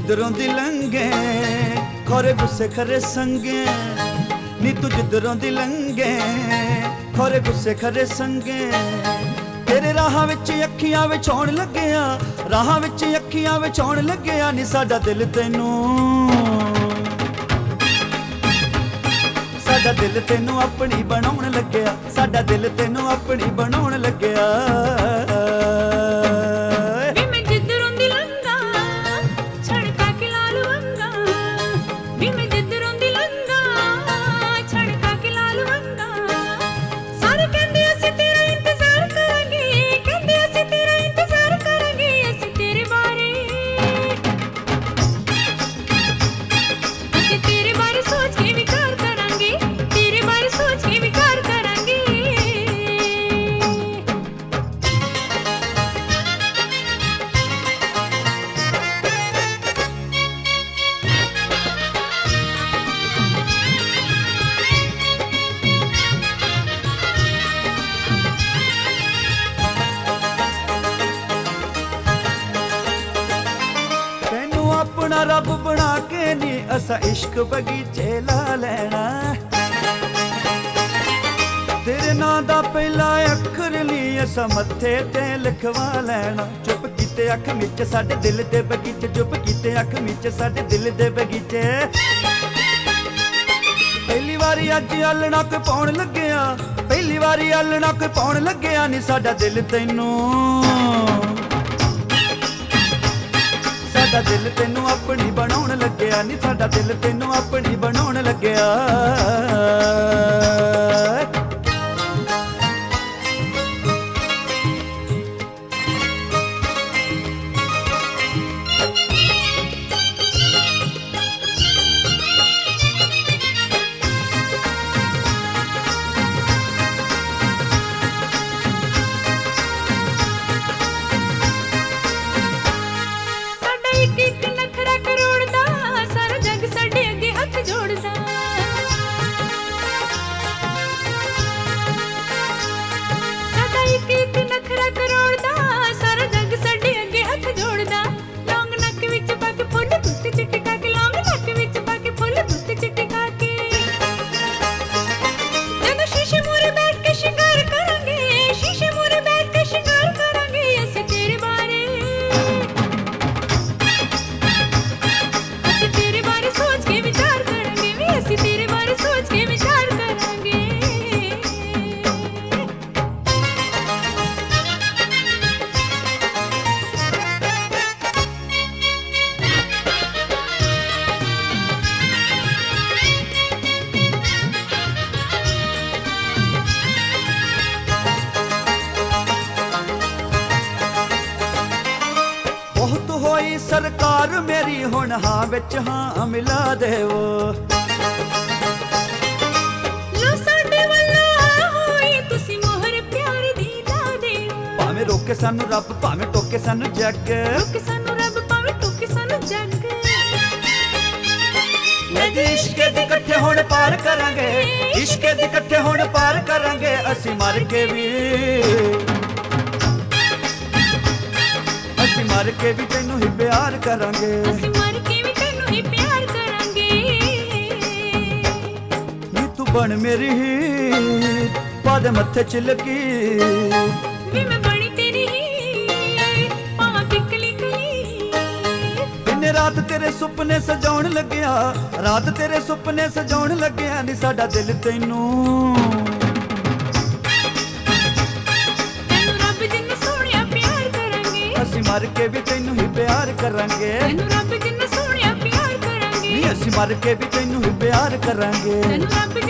जिधरों दी लंघे खोरे गुस्से खरे संगे नी तू जिधरों दी लंघे खोरे गुस्से खरे संगे तेरे राहां विच अखियां विछाउण लग्गिया राहां विच अखियां विछाउण लग्गिया नी साडा दिल तैनू साडा दिल तैनू अपनी बनाउण लग्गिया साडा दिल तैनू अपनी बनाउण लग्गिया अपना रब बना के नी असा इश्क बगीचे ला लेना तेरे नां दा पहला अखर ली असा मत्थे ते लिखवा लेना चुप कीते अख मिच साडे दिल दे बगीचे चुप कीते अख मिच साडे दिल दे बगीचे पहली वारी अज आलना कोई पाउण लग्गिया पहली वारी आलना कोई पाउण लग्गिया नी साडा दिल तैनू साडा दिल तैनू अपनी बनाउण लग्गिया नी साडा दिल तैनू अपनी बनाउण लग्गिया होई सरकार मेरी हुण हां विच हां मिला देवो लो साडे वल्लों होई तुसी मोहर प्यार दी ला देवो भावें रोके सानू रब भावें टोके सानू जग रोके सानू रब भावें टोके सानू जग इश्क दे इकट्ठे हुण पार करांगे इश्क दे इकट्ठे हुण पार करांगे असीं मर के भी मर के भी तेनू ही प्यार करांगे असीं मर के भी तेनू ही प्यार करांगे नी तू बन मेरी ही पादे मत्थे च लगी वी मैं बनी तेरी ही पावां पिकली कली दिन रात तेरे सुपने सजाउण लग्गिया रात तेरे सुपने सजाउण लग्गिया नी साडा दिल तैनू मर के भी तेनू ही प्यार करांगे तेनू रब जिन्ना सोहणिया प्यार करांगे नी असीं मर के भी तेनू ही प्यार करांगे तेनू रब